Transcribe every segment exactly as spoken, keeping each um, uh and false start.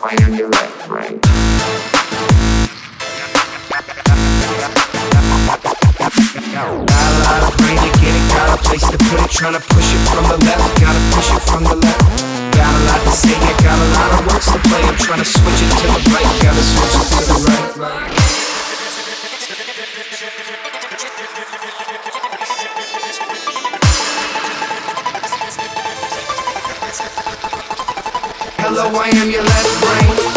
I am your left brain. Got a lot of brain to get it, got a place to put it. Tryna push it from the left, gotta push it from the left. Got a lot to say, yeah, got a lot of words to play. I'm tryna switch it to the right, gotta switch it to the right. Hello, I am your left brain.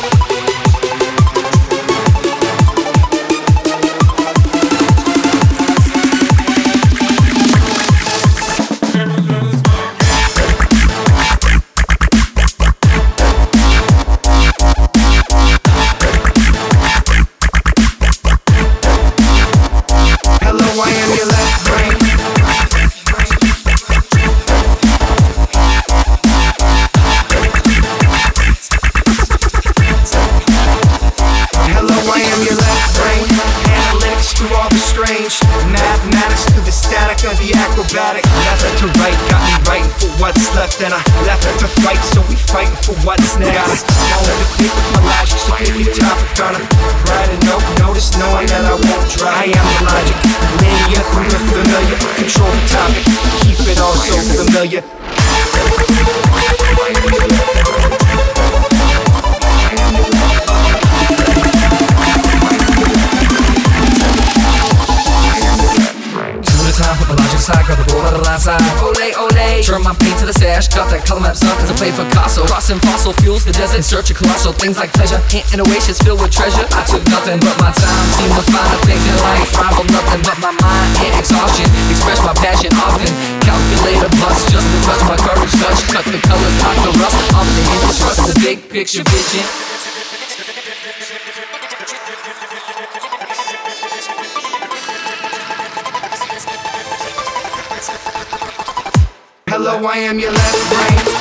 I am your left brain. Hello, I am your left brain. Analytics through all the strange, mathematics through the static of the acrobatic. Left to right, got me right for what's left, and I left to fight, so we fighting for what's next. All in the click with my logic, so give me topic on it. Write a note, notice knowing that I won't try. I am the logic, linear through the familiar. Control the topic, keep it all so familiar. Time, put the logic side, got the ball out of the line side. Ole, ole, turn my paint to the sash. Got that color map stuff as I play Picasso. Crossing fossil fuels, the desert, in search of colossal things like pleasure. Ant and oasis filled with treasure. I took nothing but my time, seemed to find the things in life. Rival nothing but my mind and exhaustion. Express my passion often. Calculator bust just to touch my courage touch. Cut the colors, knock the rust off the hinges. Trust the big picture vision. Hello, I am your left brain.